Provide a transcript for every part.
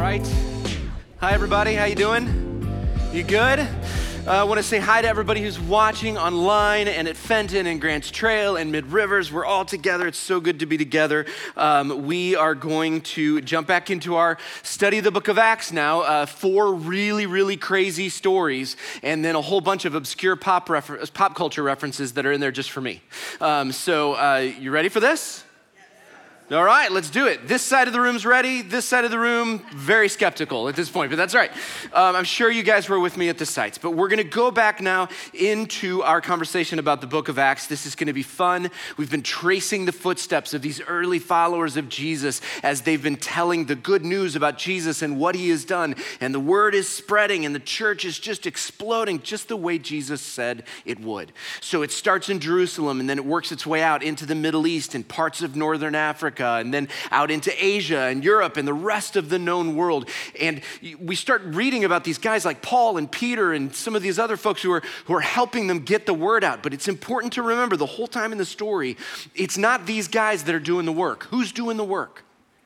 right. Hi, everybody. How you doing? You good? I want to say hi to everybody who's watching online and at Fenton and Grants Trail and Mid Rivers. We're all together. It's so good to be together. We are going to jump back into our study of the book of Acts now. 4 really, really crazy stories, and then a whole bunch of obscure pop culture references that are in there just for me. You ready for this? All right, let's do it. This side of the room's ready. This side of the room, very skeptical at this point, but that's all right. I'm sure you guys were with me at the sites, but we're gonna go back now into our conversation about the book of Acts. This is gonna be fun. We've been tracing the footsteps of these early followers of Jesus as they've been telling the good news about Jesus and what he has done. And the word is spreading and the church is just exploding just the way Jesus said it would. So it starts in Jerusalem and then it works its way out into the Middle East and parts of Northern Africa, and then out into Asia and Europe and the rest of the known world. And we start reading about these guys like Paul and Peter and some of these other folks who are helping them get the word out. But it's important to remember the whole time in the story, it's not these guys that are doing the work. Who's doing the work?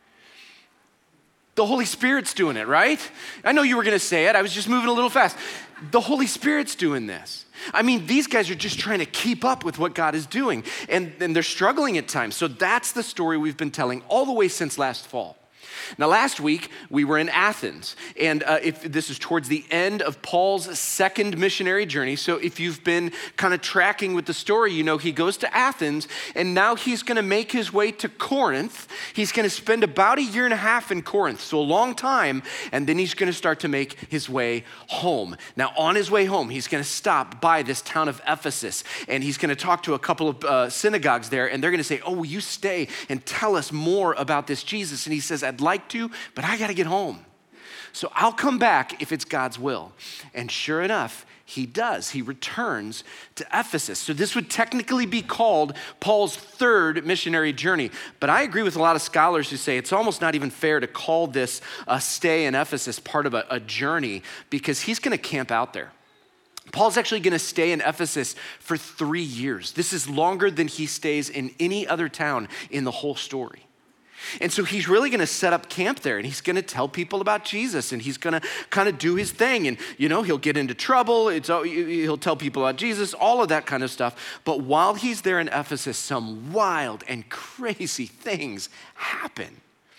The Holy Spirit's doing it, right? I know you were gonna say it. I was just moving a little fast. The Holy Spirit's doing this. I mean, these guys are just trying to keep up with what God is doing, and they're struggling at times. So that's the story we've been telling all the way since last fall. Now, last week, we were in Athens, and if this is towards the end of Paul's second missionary journey. So if you've been kind of tracking with the story, you know he goes to Athens, and now he's going to make his way to Corinth. He's going to spend about 1.5 years in Corinth, so a long time, and then he's going to start to make his way home. Now, on his way home, he's going to stop by this town of Ephesus, and he's going to talk to a couple of synagogues there, and they're going to say, "Oh, will you stay and tell us more about this Jesus?" And he says, "I'd like to, but I got to get home. So I'll come back if it's God's will." And sure enough, he does. He returns to Ephesus. So this would technically be called Paul's third missionary journey. But I agree with a lot of scholars who say it's almost not even fair to call this a stay in Ephesus part of a journey, because he's going to camp out there. Paul's actually going to stay in Ephesus for 3 years. This is longer than he stays in any other town in the whole story. And so he's really going to set up camp there, and he's going to tell people about Jesus, and he's going to kind of do his thing. And, you know, he'll get into trouble. He'll tell people about Jesus, all of that kind of stuff. But while he's there in Ephesus, some wild and crazy things happen.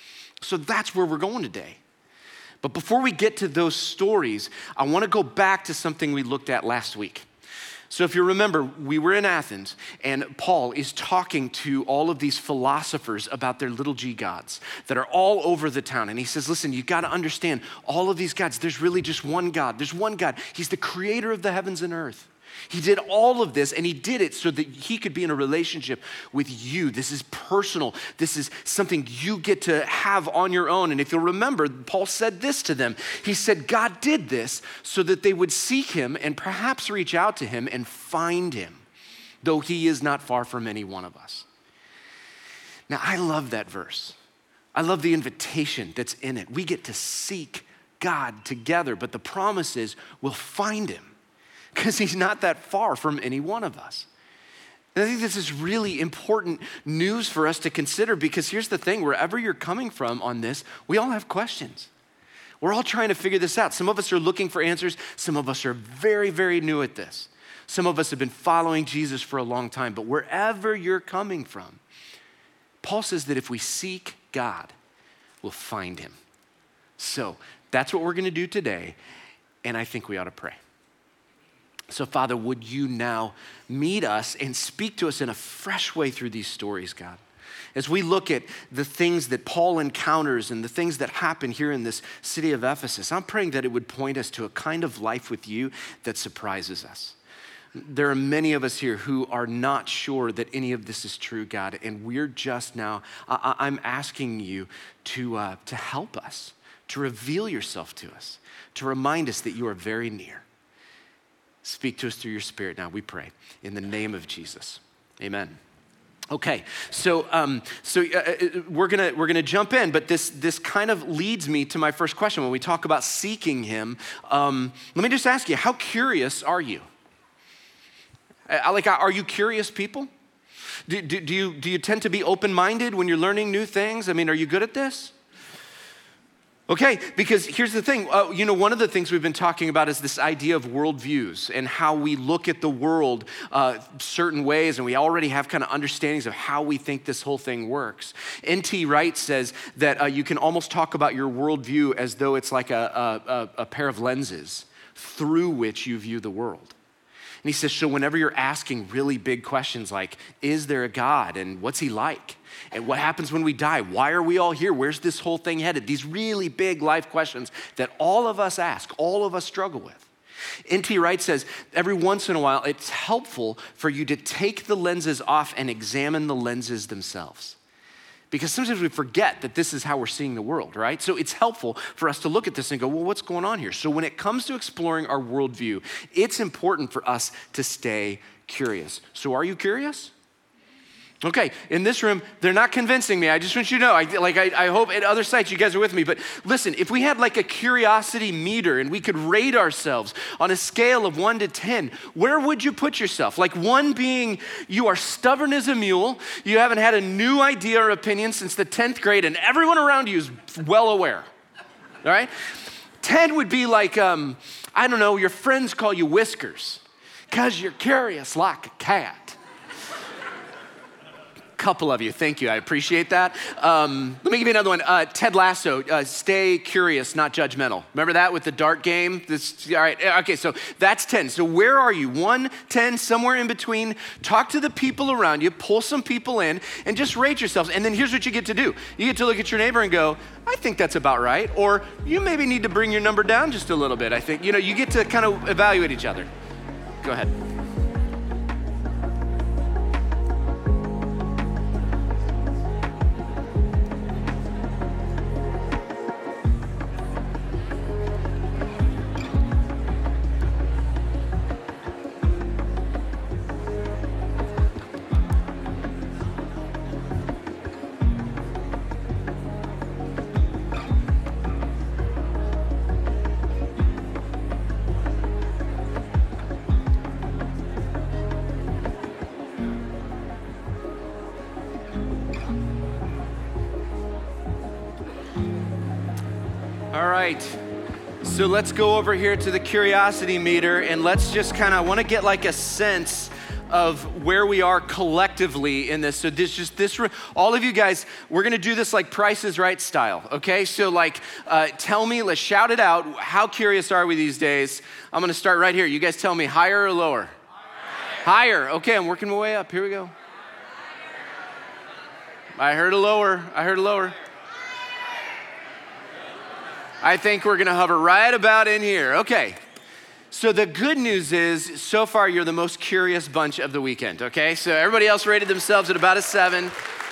So that's where we're going today. But before we get to those stories, I want to go back to something we looked at last week. So if you remember, we were in Athens, and Paul is talking to all of these philosophers about their little g gods that are all over the town. And he says, listen, you got to understand all of these gods. There's really just one God. There's one God. He's the creator of the heavens and earth. He did all of this, and he did it so that he could be in a relationship with you. This is personal. This is something you get to have on your own. And if you'll remember, Paul said this to them. He said, God did this so that they would seek him and perhaps reach out to him and find him, though he is not far from any one of us. Now, I love that verse. I love the invitation that's in it. We get to seek God together, but the promise is we'll find him, because he's not that far from any one of us. And I think this is really important news for us to consider, because here's the thing, wherever you're coming from on this, we all have questions. We're all trying to figure this out. Some of us are looking for answers. Some of us are very, very new at this. Some of us have been following Jesus for a long time, but wherever you're coming from, Paul says that if we seek God, we'll find him. So that's what we're going to do today, and I think we ought to pray. So, Father, would you now meet us and speak to us in a fresh way through these stories, God? As we look at the things that Paul encounters and the things that happen here in this city of Ephesus, I'm praying that it would point us to a kind of life with you that surprises us. There are many of us here who are not sure that any of this is true, God, and we're just now, I'm asking you to help us, to reveal yourself to us, to remind us that you are very near. Speak to us through your Spirit now, we pray, in the name of Jesus. Amen. Okay, so we're gonna jump in, but this kind of leads me to my first question. When we talk about seeking him, let me just ask you, how curious are you? Are you curious people? Do you tend to be open-minded when you're learning new things? I mean, are you good at this? Okay, because here's the thing. One of the things we've been talking about is this idea of worldviews and how we look at the world certain ways, and we already have kind of understandings of how we think this whole thing works. N.T. Wright says that you can almost talk about your worldview as though it's like a pair of lenses through which you view the world. And he says, so whenever you're asking really big questions like, is there a God, and what's he like? And what happens when we die? Why are we all here? Where's this whole thing headed? These really big life questions that all of us ask, all of us struggle with. N.T. Wright says, every once in a while, it's helpful for you to take the lenses off and examine the lenses themselves. Because sometimes we forget that this is how we're seeing the world, right? So it's helpful for us to look at this and go, well, what's going on here? So when it comes to exploring our worldview, it's important for us to stay curious. So are you curious? Okay, in this room, they're not convincing me. I just want you to know, I hope at other sites you guys are with me. But listen, if we had like a curiosity meter and we could rate ourselves on a scale of 1 to 10, where would you put yourself? Like 1 being you are stubborn as a mule, you haven't had a new idea or opinion since the 10th grade, and everyone around you is well aware, all right? 10 would be like, your friends call you Whiskers because you're curious like a cat. Couple of you, thank you, I appreciate that. Let me give you another one. Ted Lasso, stay curious, not judgmental. Remember that with the dart game? All right, okay, so that's 10. So where are you? 1, 10, somewhere in between. Talk to the people around you, pull some people in, and just rate yourselves. And then here's what you get to do. You get to look at your neighbor and go, I think that's about right. Or you maybe need to bring your number down just a little bit, I think. You get to kind of evaluate each other. Go ahead. All right, so let's go over here to the curiosity meter and let's just I want to get like a sense of where we are collectively in this. So all of you guys, we're gonna do this like Price is Right style, okay? So tell me, let's shout it out. How curious are we these days? I'm gonna start right here. You guys tell me, higher or lower? Higher. Okay, I'm working my way up. Here we go. I heard a lower. I think we're gonna hover right about in here. Okay, so the good news is, so far you're the most curious bunch of the weekend, okay? So everybody else rated themselves at about a 7.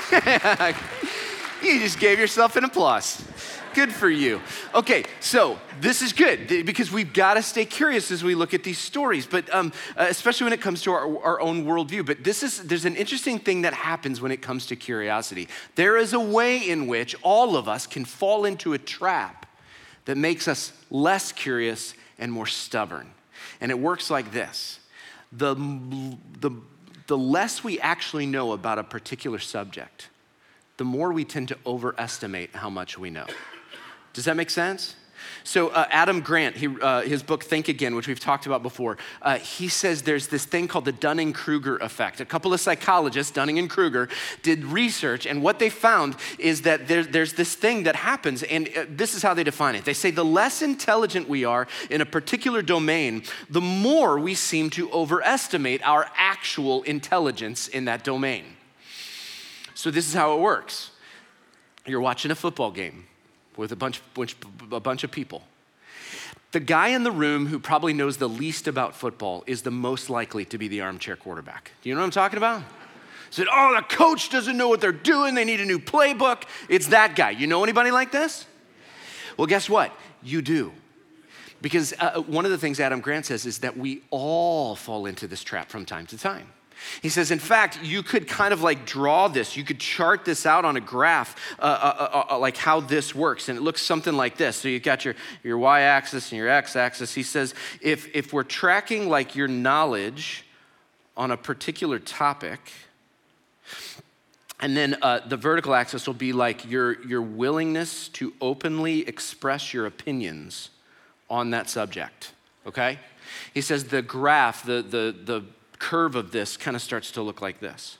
You just gave yourself an applause. Good for you. Okay, so this is good because we've got to stay curious as we look at these stories, but especially when it comes to our own worldview. But there's an interesting thing that happens when it comes to curiosity. There is a way in which all of us can fall into a trap that makes us less curious and more stubborn. And it works like this. The less we actually know about a particular subject, the more we tend to overestimate how much we know. Does that make sense? So Adam Grant, his book, Think Again, which we've talked about before, he says there's this thing called the Dunning-Kruger effect. A couple of psychologists, Dunning and Kruger, did research, and what they found is that there's this thing that happens, and this is how they define it. They say the less intelligent we are in a particular domain, the more we seem to overestimate our actual intelligence in that domain. So this is how it works. You're watching a football game with a bunch of people. The guy in the room who probably knows the least about football is the most likely to be the armchair quarterback. Do you know what I'm talking about? Said, the coach doesn't know what they're doing. They need a new playbook. It's that guy. You know anybody like this? Well, guess what? You do. Because one of the things Adam Grant says is that we all fall into this trap from time to time. He says, in fact, you could kind of like draw this. You could chart this out on a graph, like how this works. And it looks something like this. So you've got your y-axis and your x-axis. He says, if we're tracking like your knowledge on a particular topic, And then the vertical axis will be like your willingness to openly express your opinions on that subject, okay? He says the graph, the curve of this kind of starts to look like this.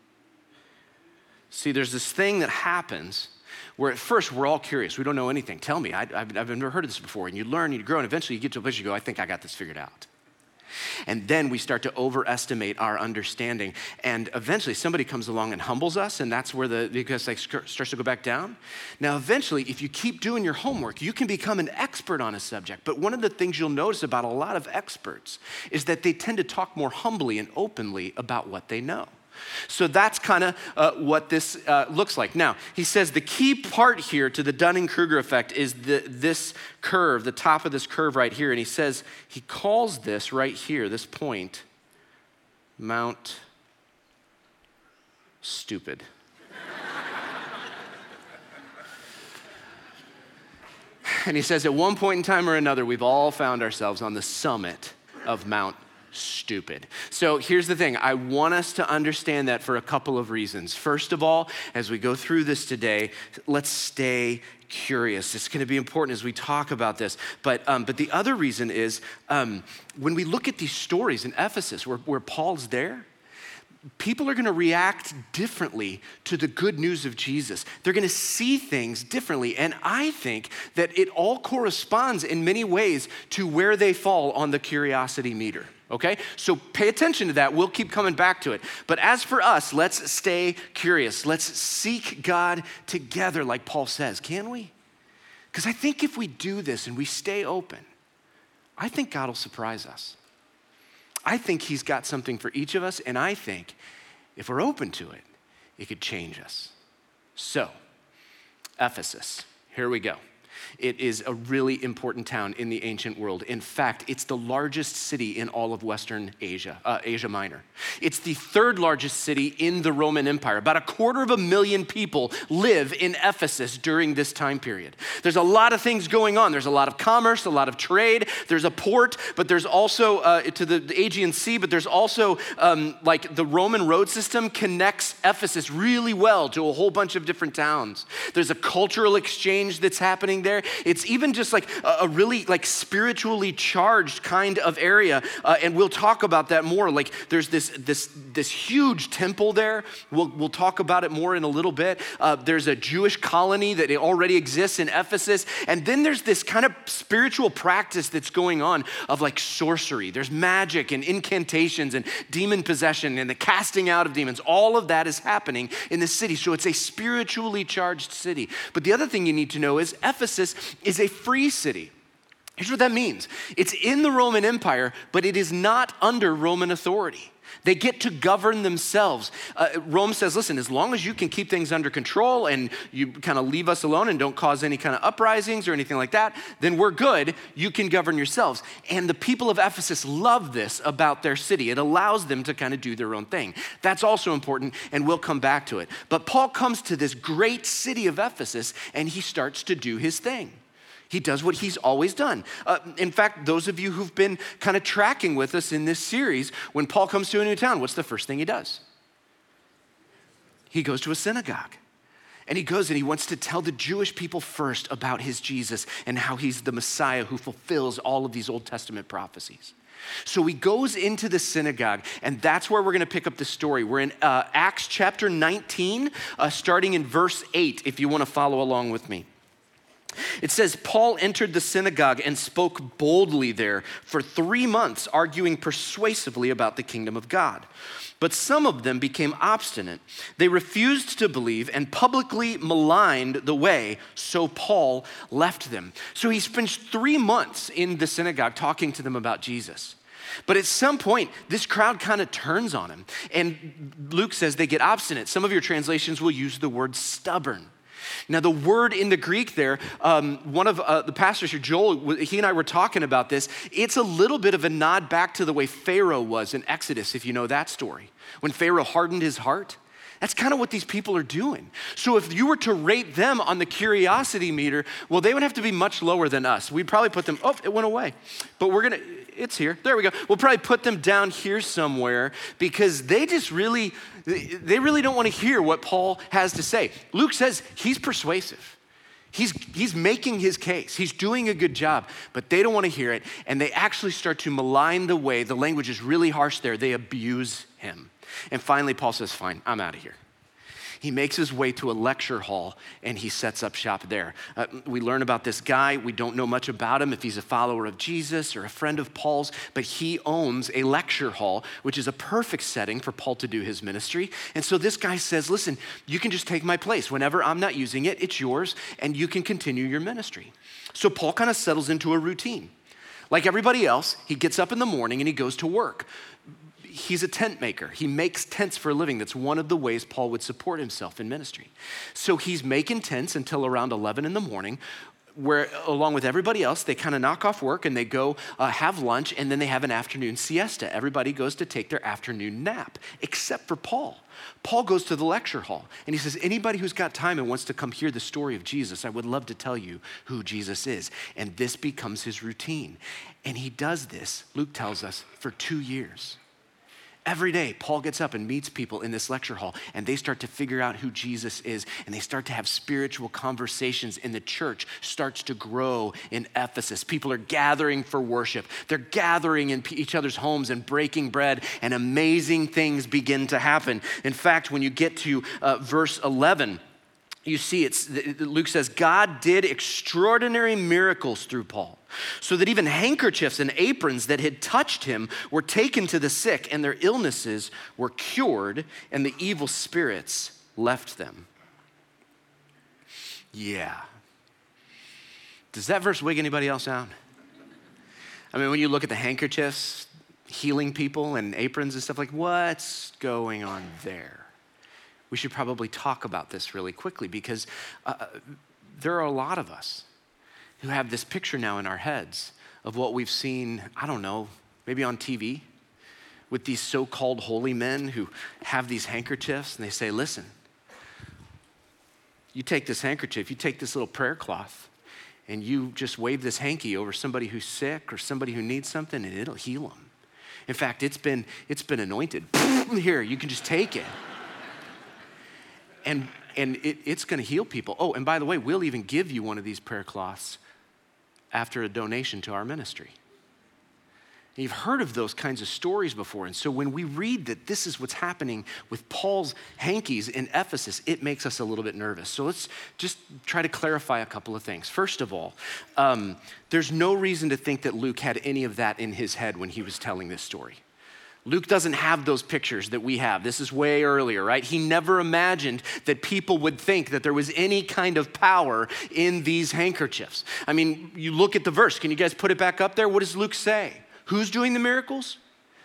See, there's this thing that happens where at first we're all curious. We don't know anything. Tell me, I've never heard of this before. And you learn, you grow, and eventually you get to a place you go, I think I got this figured out. And then we start to overestimate our understanding. And eventually somebody comes along and humbles us, and that's where because starts to go back down. Now, eventually, if you keep doing your homework, you can become an expert on a subject. But one of the things you'll notice about a lot of experts is that they tend to talk more humbly and openly about what they know. So that's kind of what this looks like. Now, he says the key part here to the Dunning-Kruger effect is this curve, the top of this curve right here. And he says, he calls this right here, this point, Mount Stupid. And he says, at one point in time or another, we've all found ourselves on the summit of Mount Stupid. So here's the thing. I want us to understand that for a couple of reasons. First of all, as we go through this today, let's stay curious. It's going to be important as we talk about this. But the other reason is when we look at these stories in Ephesus where Paul's there, people are going to react differently to the good news of Jesus. They're going to see things differently. And I think that it all corresponds in many ways to where they fall on the curiosity meter. Okay? So pay attention to that. We'll keep coming back to it. But as for us, let's stay curious. Let's seek God together, like Paul says. Can we? Because I think if we do this and we stay open, I think God will surprise us. I think he's got something for each of us, and I think if we're open to it, it could change us. So, Ephesus, here we go. It is a really important town in the ancient world. In fact, it's the largest city in all of Western Asia, Asia Minor. It's the third largest city in the Roman Empire. About 250,000 people live in Ephesus during this time period. There's a lot of things going on. There's a lot of commerce, a lot of trade. There's a port, but there's also to the Aegean Sea, but there's also like the Roman road system connects Ephesus really well to a whole bunch of different towns. There's a cultural exchange that's happening there. It's even just like a really like spiritually charged kind of area, and we'll talk about that more. Like there's this huge temple there. We'll talk about it more in a little bit. There's a Jewish colony that already exists in Ephesus, and then there's this kind of spiritual practice that's going on of like sorcery. There's magic and incantations and demon possession and the casting out of demons. All of that is happening in the city. So it's a spiritually charged city. But the other thing you need to know is Ephesus is a free city. Here's what that means. It's in the Roman Empire, but it is not under Roman authority. They get to govern themselves. Rome says, listen, as long as you can keep things under control and you kind of leave us alone and don't cause any kind of uprisings or anything like that, then we're good. You can govern yourselves. And the people of Ephesus love this about their city. It allows them to kind of do their own thing. That's also important, and we'll come back to it. But Paul comes to this great city of Ephesus, and he starts to do his thing. He does what he's always done. In fact, those of you who've been kind of tracking with us in this series, when Paul comes to a new town, what's the first thing he does? He goes to a synagogue. And he goes and he wants to tell the Jewish people first about his Jesus and how he's the Messiah who fulfills all of these Old Testament prophecies. So he goes into the synagogue, and that's where we're going to pick up the story. We're in Acts chapter 19, starting in verse 8, if you want to follow along with me. It says, Paul entered the synagogue and spoke boldly there for 3 months, arguing persuasively about the kingdom of God. But some of them became obstinate. They refused to believe and publicly maligned the way, so Paul left them. So he spends 3 months in the synagogue talking to them about Jesus. But at some point, this crowd kind of turns on him. And Luke says they get obstinate. Some of your translations will use the word stubborn. Now, the word in the Greek there, one of the pastors here, Joel, he and I were talking about this. It's a little bit of a nod back to the way Pharaoh was in Exodus, if you know that story. When Pharaoh hardened his heart, that's kind of what these people are doing. So if you were to rate them on the curiosity meter, well, they would have to be much lower than us. We'd probably put them, oh, it went away. But It's here. There we go. We'll probably put them down here somewhere because they really don't want to hear what Paul has to say. Luke says he's persuasive. He's making his case. He's doing a good job, but they don't want to hear it. And they actually start to malign the language is really harsh there. They abuse him. And finally, Paul says, fine, I'm out of here. He makes his way to a lecture hall and he sets up shop there. We learn about this guy. We don't know much about him, if he's a follower of Jesus or a friend of Paul's, but he owns a lecture hall, which is a perfect setting for Paul to do his ministry. And so this guy says, listen, you can just take my place. Whenever I'm not using it, it's yours and you can continue your ministry. So Paul kind of settles into a routine. Like everybody else, he gets up in the morning and he goes to work. He's a tent maker. He makes tents for a living. That's one of the ways Paul would support himself in ministry. So he's making tents until around 11 in the morning, where along with everybody else, they kind of knock off work and they go have lunch, and then they have an afternoon siesta. Everybody goes to take their afternoon nap, except for Paul. Paul goes to the lecture hall and he says, anybody who's got time and wants to come hear the story of Jesus, I would love to tell you who Jesus is. And this becomes his routine. And he does this, Luke tells us, for 2 years. Every day, Paul gets up and meets people in this lecture hall, and they start to figure out who Jesus is, and they start to have spiritual conversations, and the church starts to grow in Ephesus. People are gathering for worship. They're gathering in each other's homes and breaking bread, and amazing things begin to happen. In fact, when you get to verse 11, you see Luke says, God did extraordinary miracles through Paul, so that even handkerchiefs and aprons that had touched him were taken to the sick, and their illnesses were cured, and the evil spirits left them. Yeah. Does that verse wig anybody else out? I mean, when you look at the handkerchiefs, healing people and aprons and stuff, like, what's going on there? We should probably talk about this really quickly because there are a lot of us who have this picture now in our heads of what we've seen, I don't know, maybe on TV with these so-called holy men who have these handkerchiefs and they say, listen, you take this handkerchief, you take this little prayer cloth and you just wave this hanky over somebody who's sick or somebody who needs something and it'll heal them. In fact, it's been anointed. Here, you can just take it. And it's going to heal people. Oh, and by the way, we'll even give you one of these prayer cloths after a donation to our ministry. And you've heard of those kinds of stories before. And so when we read that this is what's happening with Paul's hankies in Ephesus, it makes us a little bit nervous. So let's just try to clarify a couple of things. First of all, there's no reason to think that Luke had any of that in his head when he was telling this story. Luke doesn't have those pictures that we have. This is way earlier, right? He never imagined that people would think that there was any kind of power in these handkerchiefs. I mean, you look at the verse. Can you guys put it back up there? What does Luke say? Who's doing the miracles?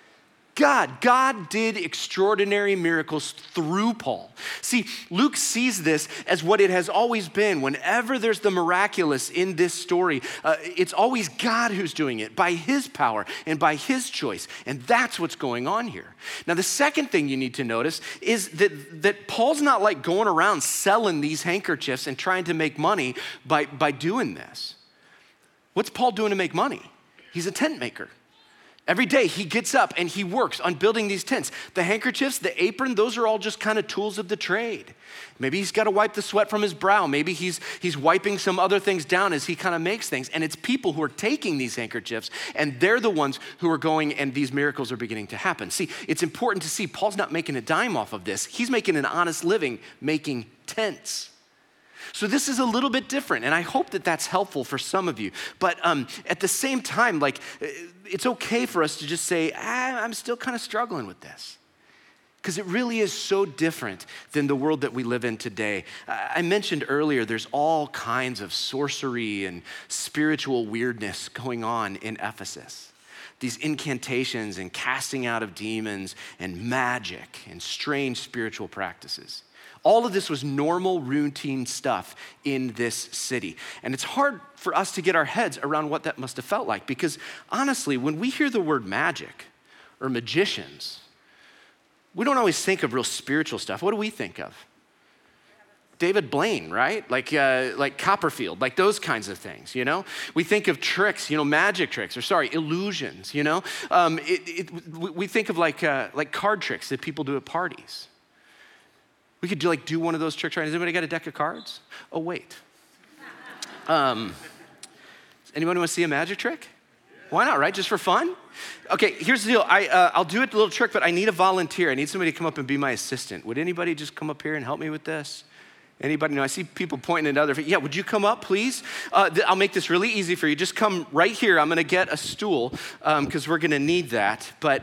God. God did extraordinary miracles through Paul. See, Luke sees this as what it has always been. Whenever there's the miraculous in this story, it's always God who's doing it by his power and by his choice. And that's what's going on here. Now, the second thing you need to notice is that Paul's not like going around selling these handkerchiefs and trying to make money by doing this. What's Paul doing to make money? He's a tent maker. Every day he gets up and he works on building these tents. The handkerchiefs, the apron, those are all just kind of tools of the trade. Maybe he's got to wipe the sweat from his brow. Maybe he's wiping some other things down as he kind of makes things. And it's people who are taking these handkerchiefs and they're the ones who are going and these miracles are beginning to happen. See, it's important to see Paul's not making a dime off of this. He's making an honest living making tents. So this is a little bit different, and I hope that that's helpful for some of you. But at the same time, like, it's okay for us to just say, I'm still kind of struggling with this. Because it really is so different than the world that we live in today. I mentioned earlier, there's all kinds of sorcery and spiritual weirdness going on in Ephesus. These incantations and casting out of demons and magic and strange spiritual practices. All of this was normal, routine stuff in this city. And it's hard for us to get our heads around what that must have felt like because honestly, when we hear the word magic or magicians, we don't always think of real spiritual stuff. What do we think of? David Blaine, right? Like Copperfield, like those kinds of things, you know? We think of tricks, magic tricks, illusions, we think of like card tricks that people do at parties. We could do one of those tricks, right? Has anybody got a deck of cards? Oh, wait. Anybody want to see a magic trick? Why not, right? Just for fun? Okay, here's the deal. I'll do it a little trick, but I need a volunteer. I need somebody to come up and be my assistant. Would anybody just come up here and help me with this? Anybody? No, I see people pointing at other. Yeah, would you come up, please? I'll make this really easy for you. Just come right here. I'm going to get a stool because we're going to need that. But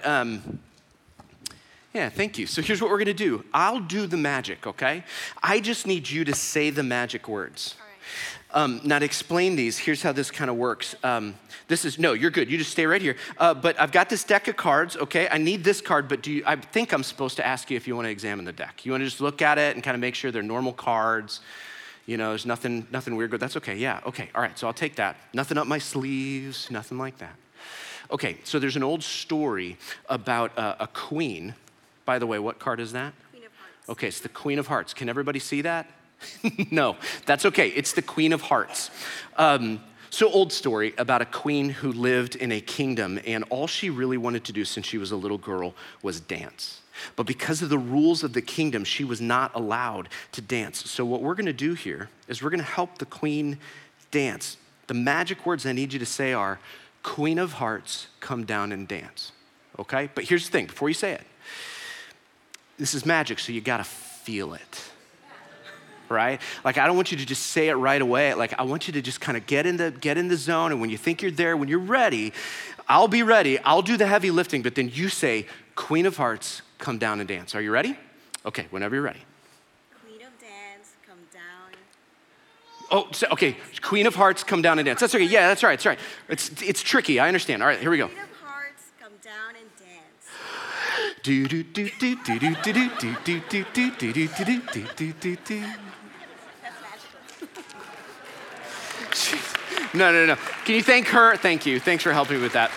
yeah, thank you. So here's what we're going to do. I'll do the magic, okay? I just need you to say the magic words. Now to explain these, here's how this kind of works. No, you're good. You just stay right here. But I've got this deck of cards, okay? I need this card, but I think I'm supposed to ask you if you want to examine the deck. You want to just look at it and kind of make sure they're normal cards. There's nothing weird, but that's okay. Yeah, okay, all right, so I'll take that. Nothing up my sleeves, nothing like that. Okay, so there's an old story about a queen. By the way, what card is that? Queen of Hearts. Okay, it's the Queen of Hearts. Can everybody see that? No, that's okay. It's the Queen of Hearts. So old story about a queen who lived in a kingdom, and all she really wanted to do since she was a little girl was dance. But because of the rules of the kingdom, she was not allowed to dance. So what we're gonna do here is we're gonna help the queen dance. The magic words I need you to say are, Queen of Hearts, come down and dance, okay? But here's the thing, before you say it, this is magic, so you gotta feel it. Right? I don't want you to just say it right away. I want you to just kind of get in the zone, and when you think you're there, when you're ready, I'll be ready. I'll do the heavy lifting, but then you say, Queen of Hearts, come down and dance. Are you ready? Okay, whenever you're ready. Queen of Dance, come down. Oh, okay, Queen of Hearts, come down and dance. That's okay, yeah, that's right. It's tricky, I understand. All right, here we go. Queen of Hearts, come down and dance. Do do do do do do do do do do do do do do do do. No. Can you thank her? Thank you. Thanks for helping me with that.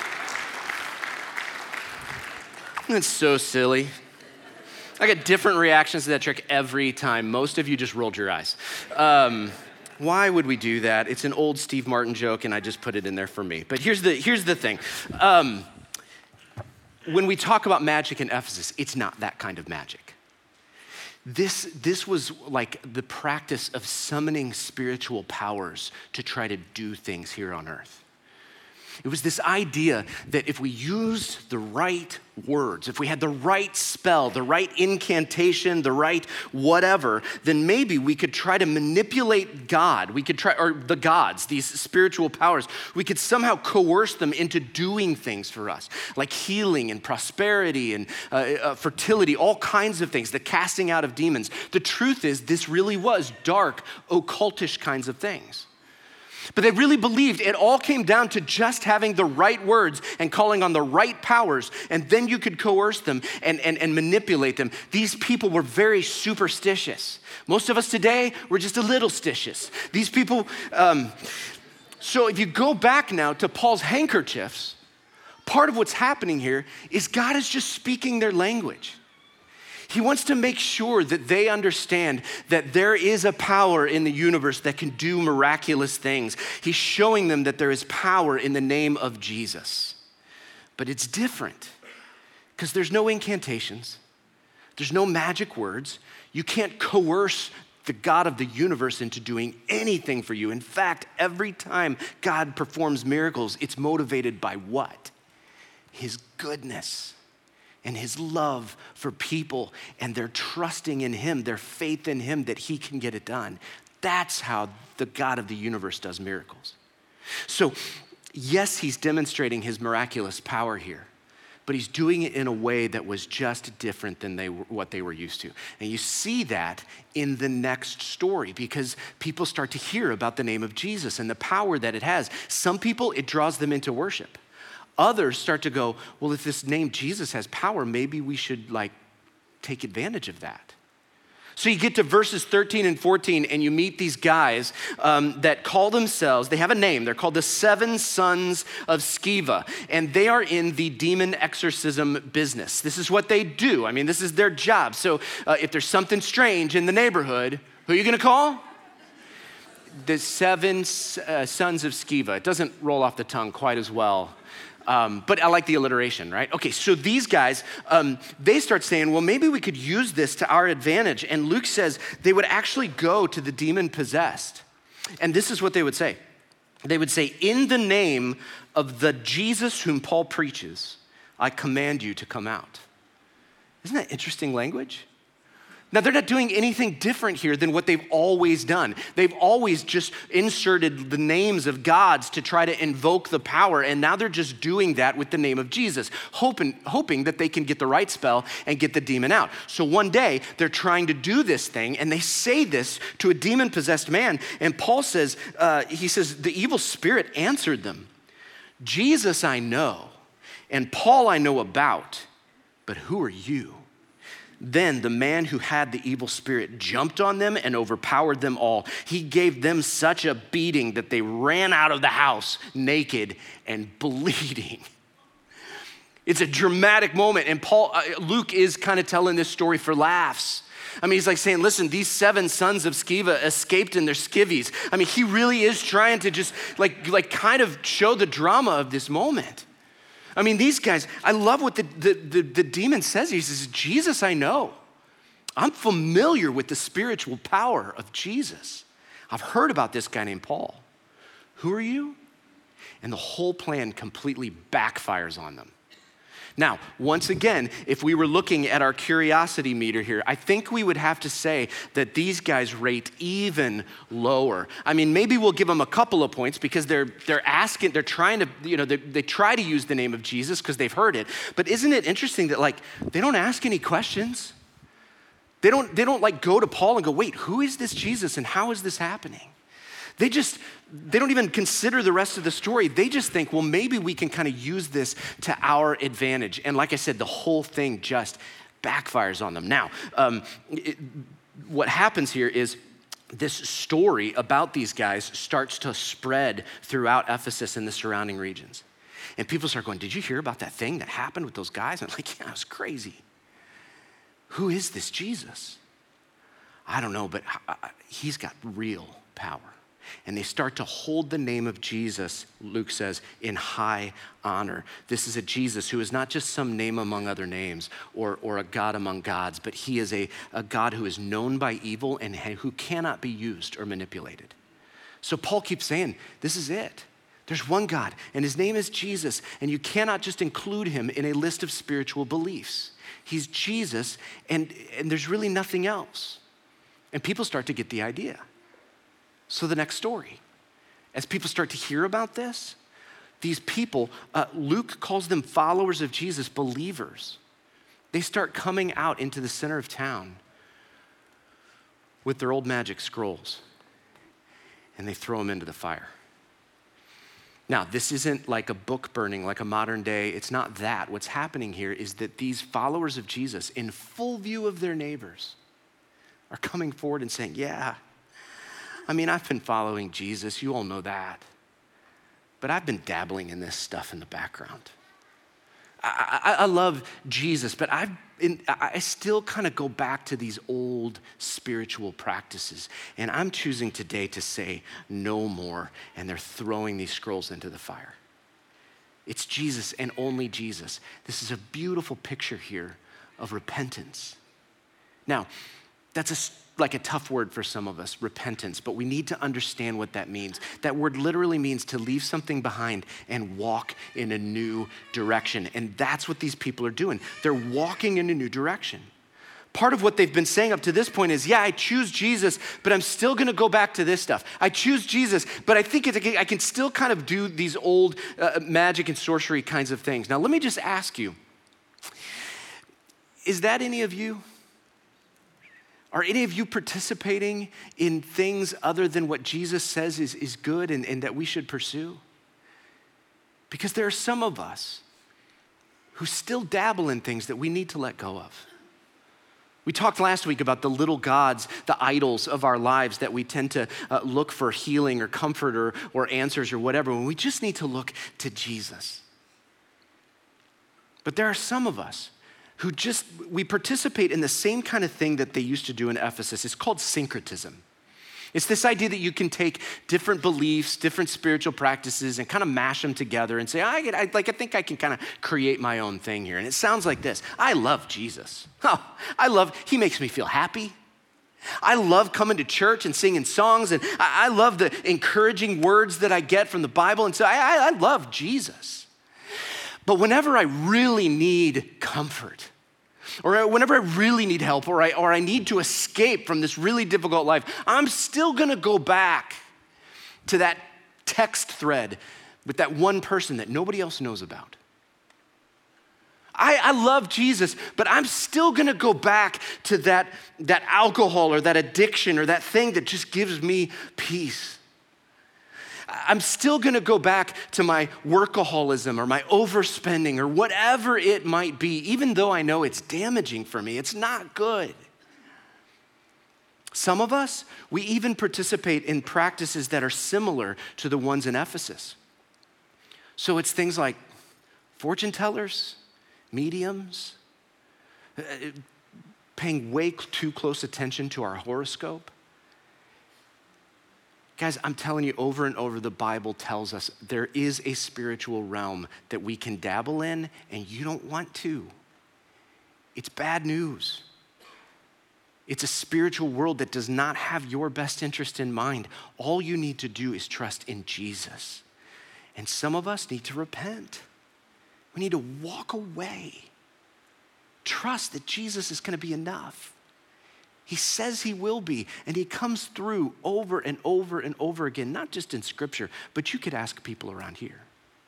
That's so silly. I get different reactions to that trick every time. Most of you just rolled your eyes. Why would we do that? It's an old Steve Martin joke, and I just put it in there for me. But here's the thing. When we talk about magic in Ephesus, it's not that kind of magic. This was like the practice of summoning spiritual powers to try to do things here on earth. It was this idea that if we used the right words, if we had the right spell, the right incantation, the right whatever, then maybe we could try to manipulate God. We could try, or the gods, these spiritual powers, we could somehow coerce them into doing things for us, like healing and prosperity and fertility, all kinds of things, the casting out of demons. The truth is, this really was dark, occultish kinds of things. But they really believed it all came down to just having the right words and calling on the right powers, and then you could coerce them and manipulate them. These people were very superstitious. Most of us today, we're just a little stitious. These people, so if you go back now to Paul's handkerchiefs, part of what's happening here is God is just speaking their language. He wants to make sure that they understand that there is a power in the universe that can do miraculous things. He's showing them that there is power in the name of Jesus. But it's different because there's no incantations. There's no magic words. You can't coerce the God of the universe into doing anything for you. In fact, every time God performs miracles, it's motivated by what? His goodness. And his love for people, and their trusting in him, their faith in him that he can get it done. That's how the God of the universe does miracles. So, yes, he's demonstrating his miraculous power here, but he's doing it in a way that was just different than what they were used to. And you see that in the next story because people start to hear about the name of Jesus and the power that it has. Some people, it draws them into worship. Others start to go, well, if this name Jesus has power, maybe we should take advantage of that. So you get to verses 13 and 14 and you meet these guys that call themselves, they have a name, they're called the Seven Sons of Sceva, and they are in the demon exorcism business. This is what they do. I mean, this is their job. So if there's something strange in the neighborhood, Who are you gonna call? The seven sons of Sceva. It doesn't roll off the tongue quite as well. But I like the alliteration, right? Okay, so these guys, they start saying, well, maybe we could use this to our advantage. And Luke says they would actually go to the demon-possessed. And this is what they would say. They would say, in the name of the Jesus whom Paul preaches, I command you to come out. Isn't that interesting language? Now, they're not doing anything different here than what they've always done. They've always just inserted the names of gods to try to invoke the power, and now they're just doing that with the name of Jesus, hoping that they can get the right spell and get the demon out. So one day, they're trying to do this thing, and they say this to a demon-possessed man, and Paul says, the evil spirit answered them, Jesus I know, and Paul I know about, but who are you? Then the man who had the evil spirit jumped on them and overpowered them all. He gave them such a beating that they ran out of the house naked and bleeding. It's a dramatic moment, and Luke is kind of telling this story for laughs. I mean, he's like saying, listen, these 7 sons of Sceva escaped in their skivvies. I mean, he really is trying to just like kind of show the drama of this moment. I mean, these guys, I love what the demon says. He says, Jesus, I know. I'm familiar with the spiritual power of Jesus. I've heard about this guy named Paul. Who are you? And the whole plan completely backfires on them. Now, once again, if we were looking at our curiosity meter here, I think we would have to say that these guys rate even lower. I mean, maybe we'll give them a couple of points because they're trying to, they try to use the name of Jesus because they've heard it. But isn't it interesting that they don't ask any questions? They don't like go to Paul and go, wait, who is this Jesus and how is this happening? They don't even consider the rest of the story. They just think, well, maybe we can kind of use this to our advantage. And like I said, the whole thing just backfires on them. Now, what happens here is this story about these guys starts to spread throughout Ephesus and the surrounding regions. And people start going, did you hear about that thing that happened with those guys? And I'm like, yeah, it was crazy. Who is this Jesus? I don't know, but he's got real power. And they start to hold the name of Jesus, Luke says, in high honor. This is a Jesus who is not just some name among other names or a God among gods, but he is a God who is known by evil and who cannot be used or manipulated. So Paul keeps saying, this is it. There's one God, and his name is Jesus, and you cannot just include him in a list of spiritual beliefs. He's Jesus, and there's really nothing else. And people start to get the idea. So the next story, as people start to hear about this, these people, Luke calls them followers of Jesus, believers. They start coming out into the center of town with their old magic scrolls, and they throw them into the fire. Now, this isn't like a book burning, like a modern day. It's not that. What's happening here is that these followers of Jesus, in full view of their neighbors, are coming forward and saying, yeah, I mean, I've been following Jesus. You all know that. But I've been dabbling in this stuff in the background. I love Jesus, but I still kind of go back to these old spiritual practices. And I'm choosing today to say no more. And they're throwing these scrolls into the fire. It's Jesus and only Jesus. This is a beautiful picture here of repentance. Now, that's like a tough word for some of us, repentance, but we need to understand what that means. That word literally means to leave something behind and walk in a new direction. And that's what these people are doing. They're walking in a new direction. Part of what they've been saying up to this point is, yeah, I choose Jesus, but I'm still gonna go back to this stuff. I choose Jesus, but I think I can still kind of do these old magic and sorcery kinds of things. Now, let me just ask you, is that any of you? Are any of you participating in things other than what Jesus says is good and that we should pursue? Because there are some of us who still dabble in things that we need to let go of. We talked last week about the little gods, the idols of our lives that we tend to look for healing or comfort or answers or whatever, when we just need to look to Jesus. But there are some of us we participate in the same kind of thing that they used to do in Ephesus. It's called syncretism. It's this idea that you can take different beliefs, different spiritual practices, and kind of mash them together and say, I think I can kind of create my own thing here. And it sounds like this. I love Jesus. He makes me feel happy. I love coming to church and singing songs, and I love the encouraging words that I get from the Bible. And so I love Jesus. But whenever I really need comfort, or whenever I really need help, or I need to escape from this really difficult life, I'm still gonna go back to that text thread with that one person that nobody else knows about. I love Jesus, but I'm still gonna go back to that alcohol or that addiction or that thing that just gives me peace. I'm still gonna go back to my workaholism or my overspending or whatever it might be, even though I know it's damaging for me. It's not good. Some of us, we even participate in practices that are similar to the ones in Ephesus. So it's things like fortune tellers, mediums, paying way too close attention to our horoscope. Guys, I'm telling you over and over, the Bible tells us there is a spiritual realm that we can dabble in, and you don't want to. It's bad news. It's a spiritual world that does not have your best interest in mind. All you need to do is trust in Jesus. And some of us need to repent. We need to walk away. Trust that Jesus is going to be enough. He says he will be, and he comes through over and over and over again, not just in Scripture, but you could ask people around here.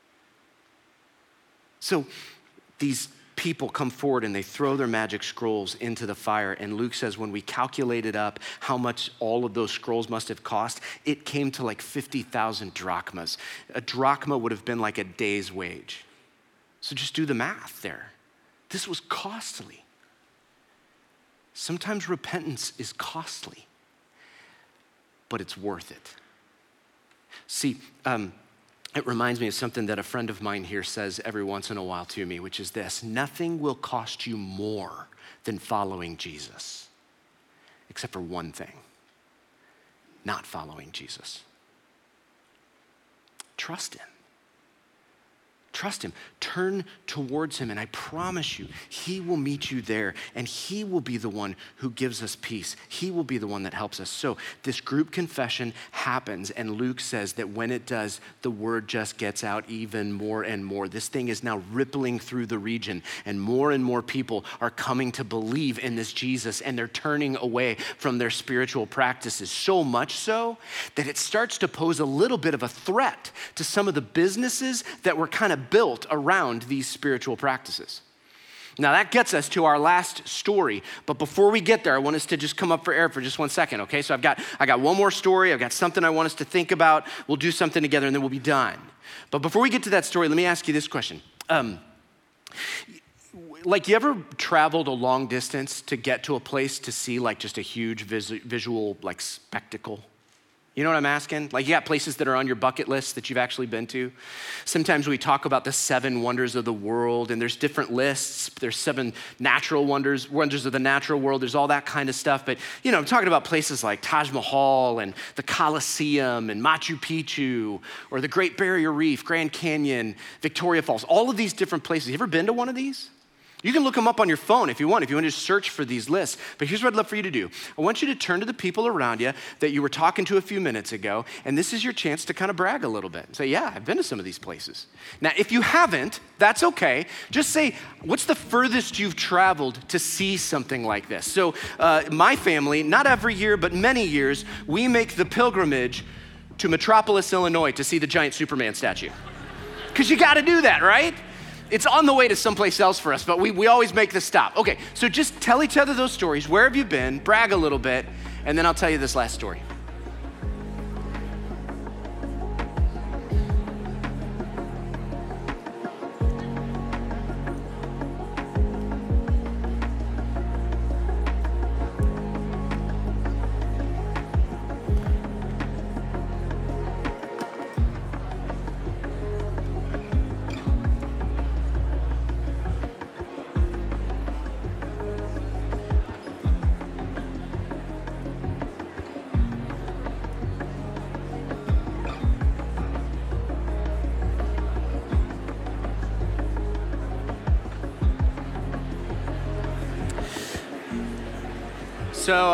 So these people come forward and they throw their magic scrolls into the fire, and Luke says when we calculated up how much all of those scrolls must have cost, it came to like 50,000 drachmas. A drachma would have been like a day's wage. So just do the math there. This was costly. Sometimes repentance is costly, but it's worth it. See, it reminds me of something that a friend of mine here says every once in a while to me, which is this: nothing will cost you more than following Jesus, except for one thing: not following Jesus. Trust him. Trust him. Turn towards him, and I promise you, he will meet you there, and he will be the one who gives us peace. He will be the one that helps us. So this group confession happens, and Luke says that when it does, the word just gets out even more and more. This thing is now rippling through the region, and more people are coming to believe in this Jesus, and they're turning away from their spiritual practices, so much so that it starts to pose a little bit of a threat to some of the businesses that were kind of built around these spiritual practices. Now that gets us to our last story, but before we get there, I want us to just come up for air for just 1 second, okay? So I got one more story, I've got something I want us to think about, we'll do something together and then we'll be done. But before we get to that story, let me ask you this question. Like, you ever traveled a long distance to get to a place to see like just a huge visual like spectacle? You know what I'm asking? Like, you got places that are on your bucket list that you've actually been to. Sometimes we talk about the 7 wonders of the world, and there's different lists. There's 7 natural wonders of the natural world. There's all that kind of stuff. But, you know, I'm talking about places like Taj Mahal and the Colosseum and Machu Picchu or the Great Barrier Reef, Grand Canyon, Victoria Falls, all of these different places. You ever been to one of these? You can look them up on your phone if you want to just search for these lists. But here's what I'd love for you to do. I want you to turn to the people around you that you were talking to a few minutes ago, and this is your chance to kind of brag a little bit and say, yeah, I've been to some of these places. Now, if you haven't, that's okay. Just say, what's the furthest you've traveled to see something like this? So my family, not every year, but many years, we make the pilgrimage to Metropolis, Illinois to see the giant Superman statue. Because you got to do that, right? It's on the way to someplace else for us, but we always make the stop. Okay, so just tell each other those stories. Where have you been? Brag a little bit, and then I'll tell you this last story. So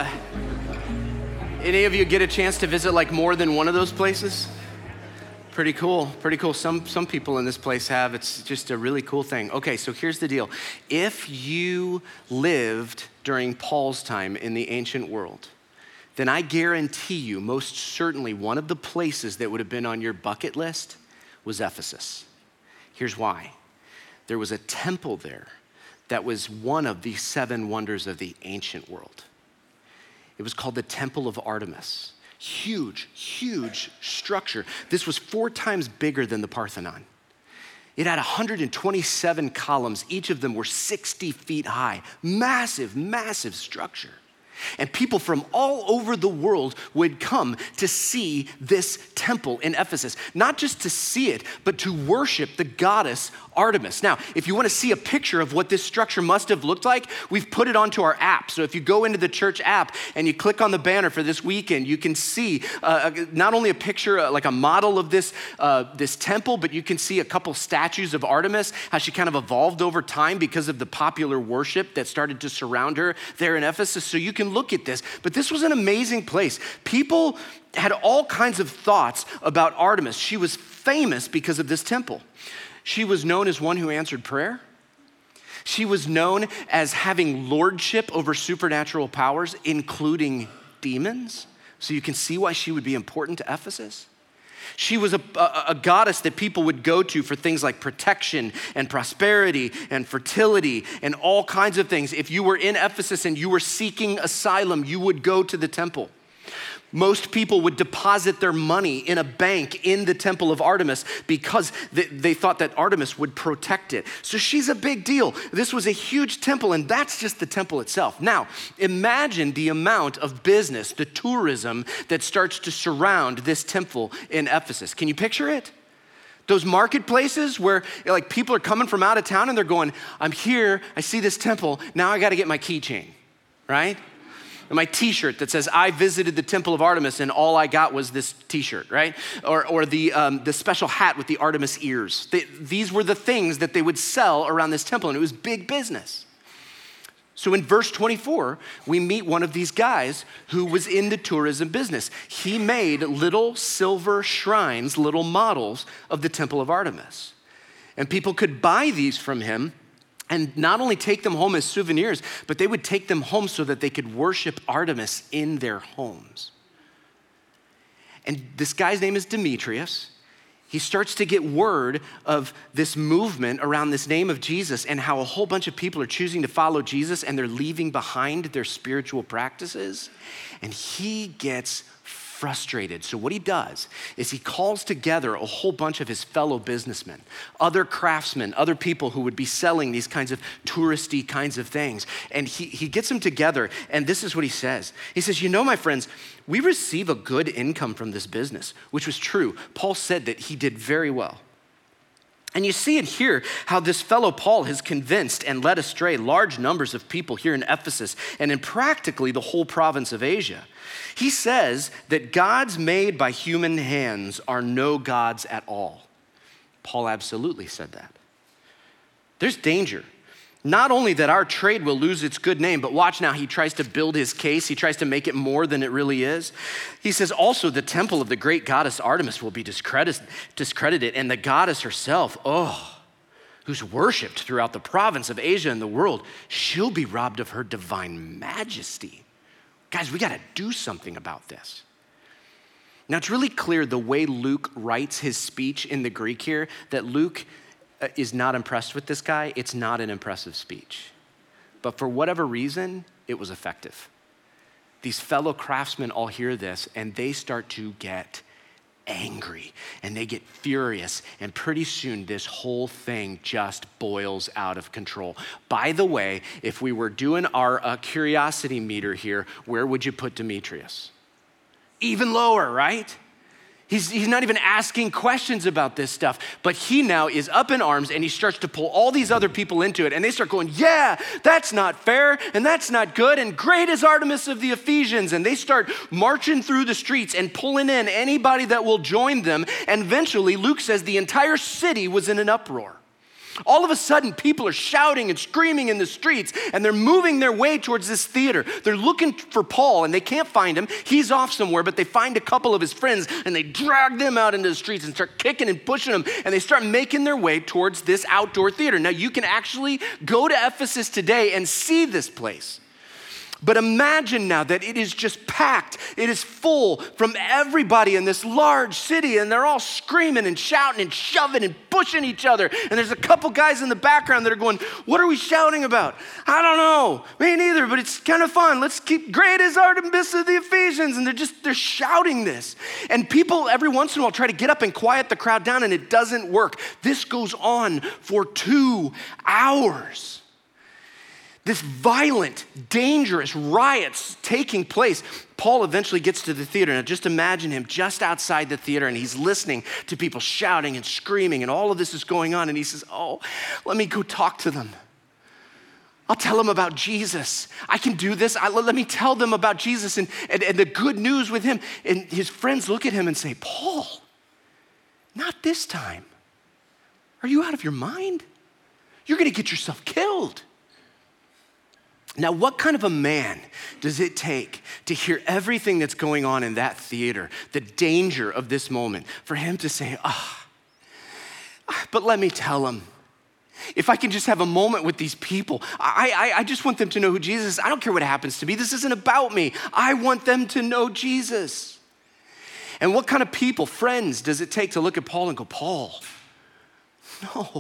any of you get a chance to visit like more than one of those places? Pretty cool, pretty cool. Some people in this place have. It's just a really cool thing. Okay, so here's the deal. If you lived during Paul's time in the ancient world, then I guarantee you most certainly one of the places that would have been on your bucket list was Ephesus. Here's why. There was a temple there that was one of the 7 wonders of the ancient world. It was called the Temple of Artemis. Huge, huge structure. This was 4 times bigger than the Parthenon. It had 127 columns. Each of them were 60 feet high. Massive, massive structure. And people from all over the world would come to see this temple in Ephesus. Not just to see it, but to worship the goddess Artemis. Now, if you want to see a picture of what this structure must have looked like, we've put it onto our app. So if you go into the church app and you click on the banner for this weekend, you can see not only a picture, like a model of this temple, but you can see a couple statues of Artemis, how she kind of evolved over time because of the popular worship that started to surround her there in Ephesus. So you can look at this, but this was an amazing place. People had all kinds of thoughts about Artemis. She was famous because of this temple. She was known as one who answered prayer. She was known as having lordship over supernatural powers, including demons. So you can see why she would be important to Ephesus. She was a goddess that people would go to for things like protection and prosperity and fertility and all kinds of things. If you were in Ephesus and you were seeking asylum, you would go to the temple. Most people would deposit their money in a bank in the Temple of Artemis because they thought that Artemis would protect it. So she's a big deal. This was a huge temple, and that's just the temple itself. Now, imagine the amount of business, the tourism that starts to surround this temple in Ephesus. Can you picture it? Those marketplaces where like people are coming from out of town and they're going, I'm here, I see this temple, now I gotta get my keychain, right? My t-shirt that says, I visited the Temple of Artemis and all I got was this t-shirt, right? Or the special hat with the Artemis ears. These were the things that they would sell around this temple, and it was big business. So in verse 24, we meet one of these guys who was in the tourism business. He made little silver shrines, little models of the Temple of Artemis. And people could buy these from him and not only take them home as souvenirs, but they would take them home so that they could worship Artemis in their homes. And this guy's name is Demetrius. He starts to get word of this movement around this name of Jesus and how a whole bunch of people are choosing to follow Jesus and they're leaving behind their spiritual practices. And he gets frustrated. So what he does is he calls together a whole bunch of his fellow businessmen, other craftsmen, other people who would be selling these kinds of touristy kinds of things. And he gets them together, and this is what he says. He says, you know, my friends, we receive a good income from this business, which was true. Paul said that he did very well. And you see and hear how this fellow Paul has convinced and led astray large numbers of people here in Ephesus and in practically the whole province of Asia. He says that gods made by human hands are no gods at all. Paul absolutely said that. There's danger. Not only that our trade will lose its good name, but watch now, he tries to build his case. He tries to make it more than it really is. He says also the temple of the great goddess Artemis will be discredited, and the goddess herself, who's worshiped throughout the province of Asia and the world, she'll be robbed of her divine majesty. Guys, we gotta do something about this. Now, it's really clear the way Luke writes his speech in the Greek here, that Luke is not impressed with this guy. It's not an impressive speech. But for whatever reason, it was effective. These fellow craftsmen all hear this and they start to get angry and they get furious. And pretty soon this whole thing just boils out of control. By the way, if we were doing our curiosity meter here, where would you put Demetrius? Even lower, right? He's not even asking questions about this stuff, but he now is up in arms and he starts to pull all these other people into it and they start going, yeah, that's not fair and that's not good and great is Artemis of the Ephesians. And they start marching through the streets and pulling in anybody that will join them. And eventually Luke says the entire city was in an uproar. All of a sudden, people are shouting and screaming in the streets, and they're moving their way towards this theater. They're looking for Paul, and they can't find him. He's off somewhere, but they find a couple of his friends, and they drag them out into the streets and start kicking and pushing them, and they start making their way towards this outdoor theater. Now, you can actually go to Ephesus today and see this place. But imagine now that it is just packed. It is full from everybody in this large city, and they're all screaming and shouting and shoving and pushing each other. And there's a couple guys in the background that are going, what are we shouting about? I don't know. Me neither, but it's kind of fun. Let's keep, great is Artemis of the Ephesians. And they're shouting this. And people every once in a while try to get up and quiet the crowd down, and it doesn't work. This goes on for 2 hours. This violent, dangerous riots taking place. Paul eventually gets to the theater. Now just imagine him just outside the theater, and he's listening to people shouting and screaming, and all of this is going on. And he says, oh, let me go talk to them. I'll tell them about Jesus. I can do this. Let me tell them about Jesus and the good news with him. And his friends look at him and say, Paul, not this time. Are you out of your mind? You're going to get yourself killed. Now, what kind of a man does it take to hear everything that's going on in that theater, the danger of this moment, for him to say, but let me tell him, if I can just have a moment with these people, I just want them to know who Jesus is. I don't care what happens to me. This isn't about me. I want them to know Jesus. And what kind of people, friends, does it take to look at Paul and go, Paul, no.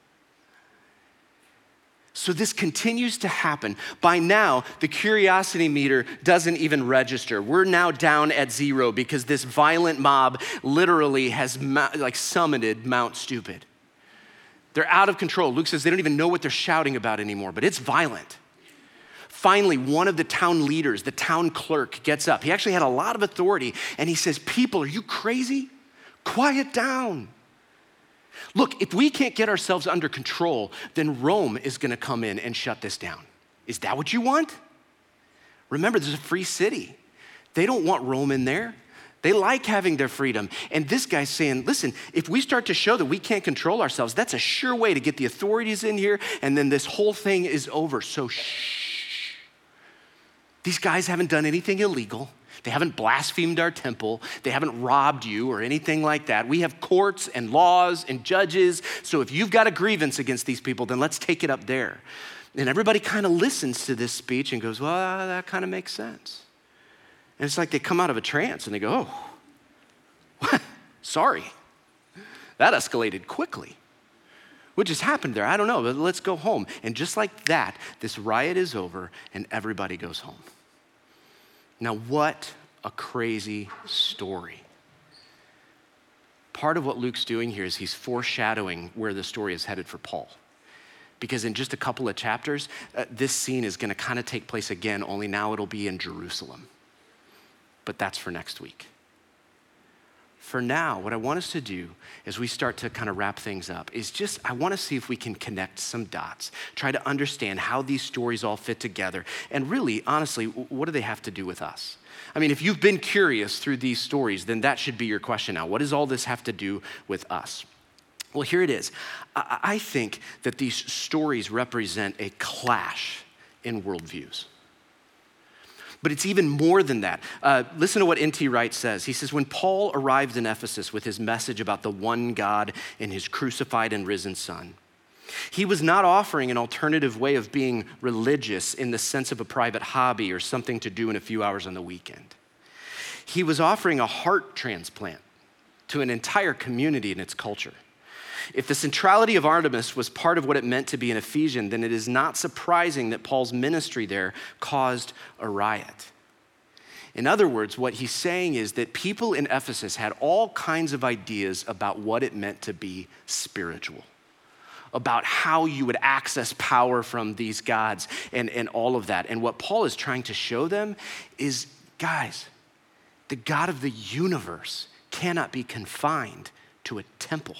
So this continues to happen. By now, the curiosity meter doesn't even register. We're now down at 0 because this violent mob literally has summited Mount Stupid. They're out of control. Luke says they don't even know what they're shouting about anymore, but it's violent. Finally, one of the town leaders, the town clerk, gets up. He actually had a lot of authority, and he says, people, are you crazy? Quiet down. Look, if we can't get ourselves under control, then Rome is going to come in and shut this down. Is that what you want? Remember, there's a free city. They don't want Rome in there. They like having their freedom. And this guy's saying, listen, if we start to show that we can't control ourselves, that's a sure way to get the authorities in here, and then this whole thing is over. So shh. These guys haven't done anything illegal. They haven't blasphemed our temple. They haven't robbed you or anything like that. We have courts and laws and judges. So if you've got a grievance against these people, then let's take it up there. And everybody kind of listens to this speech and goes, well, that kind of makes sense. And it's like they come out of a trance and they go, oh, sorry. That escalated quickly. What just happened there? I don't know, but let's go home. And just like that, this riot is over and everybody goes home. Now, what a crazy story. Part of what Luke's doing here is he's foreshadowing where the story is headed for Paul. Because in just a couple of chapters, this scene is going to kind of take place again, only now it'll be in Jerusalem. But that's for next week. For now, what I want us to do as we start to kind of wrap things up is I want to see if we can connect some dots, try to understand how these stories all fit together. And really, honestly, what do they have to do with us? I mean, if you've been curious through these stories, then that should be your question now. What does all this have to do with us? Well, here it is. I think that these stories represent a clash in worldviews. But it's even more than that. Listen to what N.T. Wright says. He says, when Paul arrived in Ephesus with his message about the one God and his crucified and risen Son, he was not offering an alternative way of being religious in the sense of a private hobby or something to do in a few hours on the weekend. He was offering a heart transplant to an entire community and its culture. If the centrality of Artemis was part of what it meant to be an Ephesian, then it is not surprising that Paul's ministry there caused a riot. In other words, what he's saying is that people in Ephesus had all kinds of ideas about what it meant to be spiritual, about how you would access power from these gods and all of that. And what Paul is trying to show them is, guys, the God of the universe cannot be confined to a temple,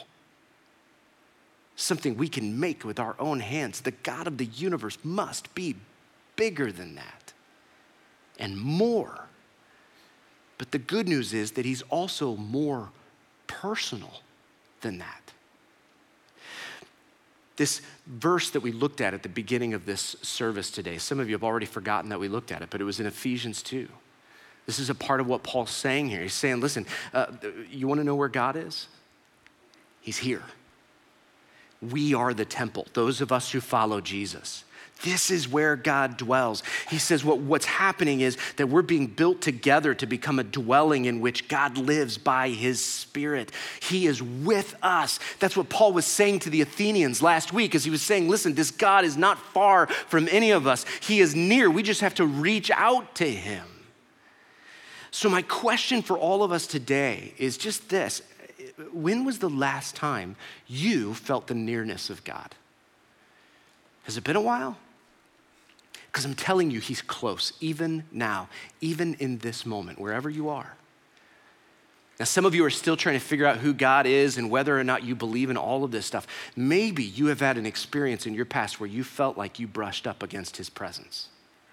something we can make with our own hands. The God of the universe must be bigger than that and more. But the good news is that he's also more personal than that. This verse that we looked at the beginning of this service today, some of you have already forgotten that we looked at it, but it was in Ephesians 2. This is a part of what Paul's saying here. He's saying, listen, you want to know where God is? He's here. We are the temple, those of us who follow Jesus. This is where God dwells. He says what's happening is that we're being built together to become a dwelling in which God lives by his Spirit. He is with us. That's what Paul was saying to the Athenians last week as he was saying, listen, this God is not far from any of us. He is near. We just have to reach out to him. So my question for all of us today is just this. When was the last time you felt the nearness of God? Has it been a while? Because I'm telling you, he's close, even now, even in this moment, wherever you are. Now, some of you are still trying to figure out who God is and whether or not you believe in all of this stuff. Maybe you have had an experience in your past where you felt like you brushed up against his presence.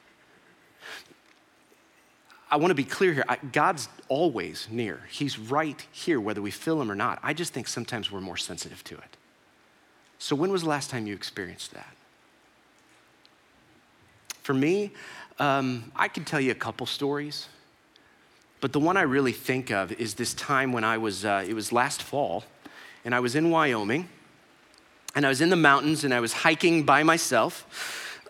I want to be clear here. God's always near. He's right here, whether we feel him or not. I just think sometimes we're more sensitive to it. So when was the last time you experienced that? For me, I could tell you a couple stories, but the one I really think of is this time when it was last fall, and I was in Wyoming, and I was in the mountains, and I was hiking by myself,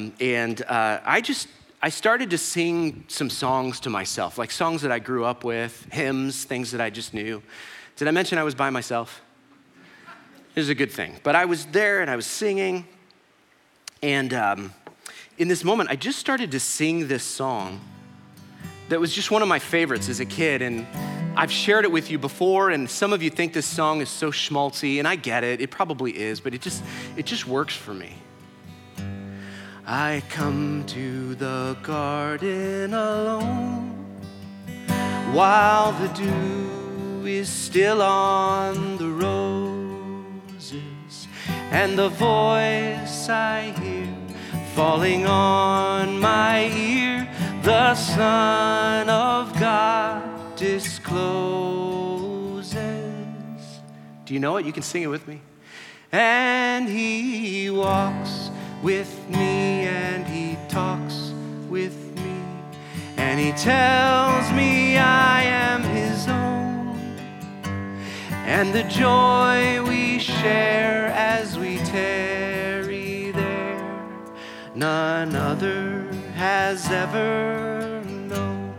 I started to sing some songs to myself, like songs that I grew up with, hymns, things that I just knew. Did I mention I was by myself? It was a good thing. But I was there and I was singing. And in this moment, I just started to sing this song that was just one of my favorites as a kid. And I've shared it with you before. And some of you think this song is so schmaltzy. And I get it. It probably is. But it just works for me. I come to the garden alone while the dew is still on the roses, and the voice I hear falling on my ear, the Son of God discloses. Do you know it? You can sing it with me. And he walks with me, and he talks with me, and he tells me I am his own, and the joy we share as we tarry there, none other has ever known.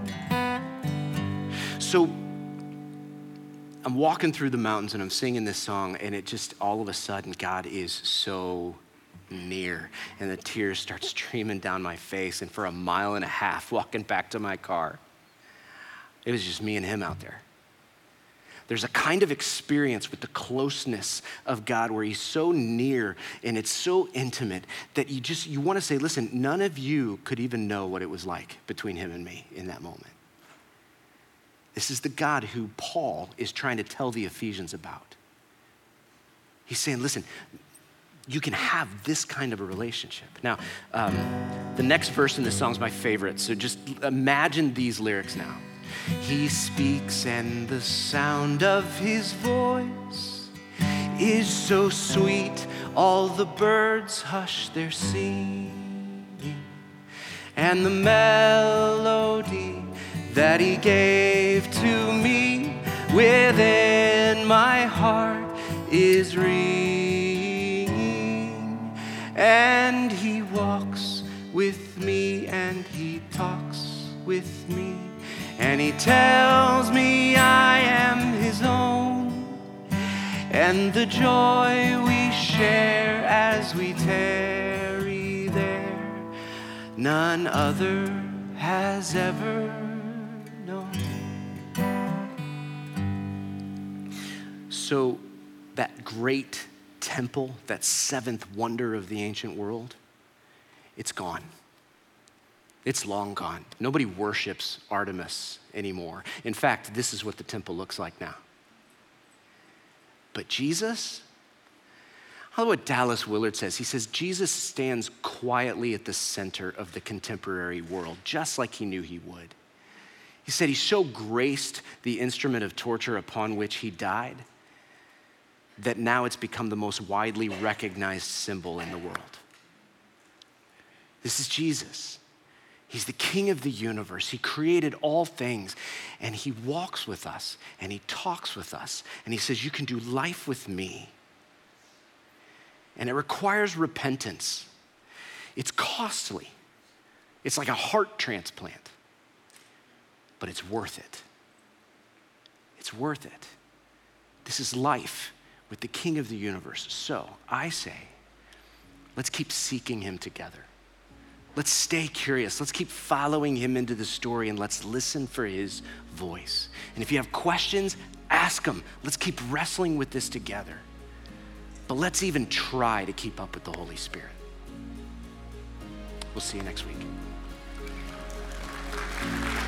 So I'm walking through the mountains and I'm singing this song, and it just all of a sudden God is so near, and the tears start streaming down my face. And for a mile and a half walking back to my car, it was just me and him out there. There's a kind of experience with the closeness of God where he's so near and it's so intimate that you want to say, listen, none of you could even know what it was like between him and me in that moment. This is the God who Paul is trying to tell the Ephesians about. He's saying, listen, you can have this kind of a relationship. Now, the next verse in this song is my favorite, so just imagine these lyrics now. He speaks and the sound of his voice is so sweet, all the birds hush their singing, and the melody that he gave to me within my heart is and he walks with me, and he talks with me, and he tells me I am his own, and the joy we share as we tarry there, none other has ever known. So that great temple, that seventh wonder of the ancient world, it's gone. It's long gone. Nobody worships Artemis anymore. In fact, this is what the temple looks like now. But Jesus, I love what Dallas Willard says. He says, Jesus stands quietly at the center of the contemporary world, just like he knew he would. He said he so graced the instrument of torture upon which he died that now it's become the most widely recognized symbol in the world. This is Jesus. He's the King of the universe. He created all things, and he walks with us, and he talks with us, and he says, you can do life with me. And it requires repentance. It's costly. It's like a heart transplant, but it's worth it. It's worth it. This is life with the King of the universe. So I say, let's keep seeking him together. Let's stay curious. Let's keep following him into the story, and let's listen for his voice. And if you have questions, ask him. Let's keep wrestling with this together. But let's even try to keep up with the Holy Spirit. We'll see you next week.